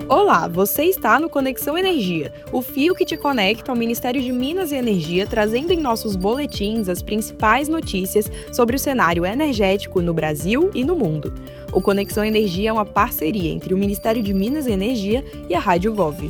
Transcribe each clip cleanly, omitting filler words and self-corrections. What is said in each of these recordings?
Olá, você está no Conexão Energia, o fio que te conecta ao Ministério de Minas e Energia, trazendo em nossos boletins as principais notícias sobre o cenário energético no Brasil e no mundo. O Conexão Energia é uma parceria entre o Ministério de Minas e Energia e a Rádio Gov.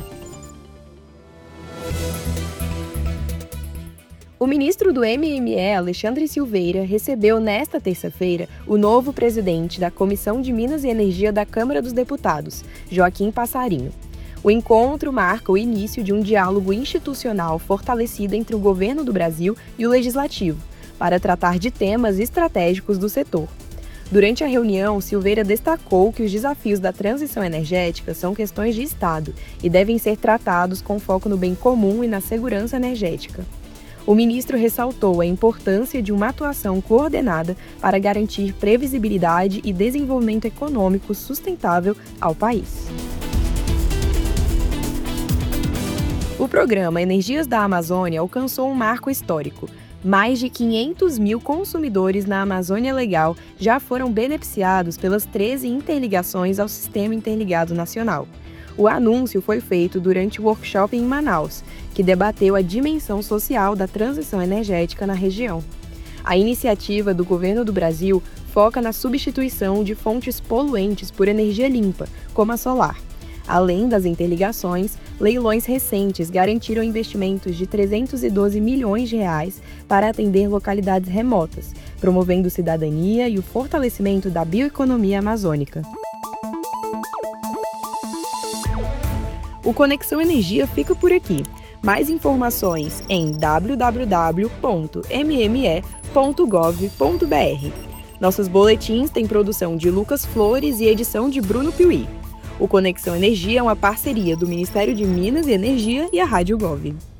O ministro do MME, Alexandre Silveira, recebeu nesta terça-feira o novo presidente da Comissão de Minas e Energia da Câmara dos Deputados, Joaquim Passarinho. O encontro marca o início de um diálogo institucional fortalecido entre o governo do Brasil e o Legislativo, para tratar de temas estratégicos do setor. Durante a reunião, Silveira destacou que os desafios da transição energética são questões de Estado e devem ser tratados com foco no bem comum e na segurança energética. O ministro ressaltou a importância de uma atuação coordenada para garantir previsibilidade e desenvolvimento econômico sustentável ao país. O programa Energias da Amazônia alcançou um marco histórico. Mais de 500 mil consumidores na Amazônia Legal já foram beneficiados pelas 13 interligações ao Sistema Interligado Nacional. O anúncio foi feito durante o workshop em Manaus, que debateu a dimensão social da transição energética na região. A iniciativa do governo do Brasil foca na substituição de fontes poluentes por energia limpa, como a solar. Além das interligações, leilões recentes garantiram investimentos de 312 milhões de reais para atender localidades remotas, promovendo cidadania e o fortalecimento da bioeconomia amazônica. O Conexão Energia fica por aqui. Mais informações em www.mme.gov.br. Nossos boletins têm produção de Lucas Flores e edição de Bruno Piuí. O Conexão Energia é uma parceria do Ministério de Minas e Energia e a Rádio Gov.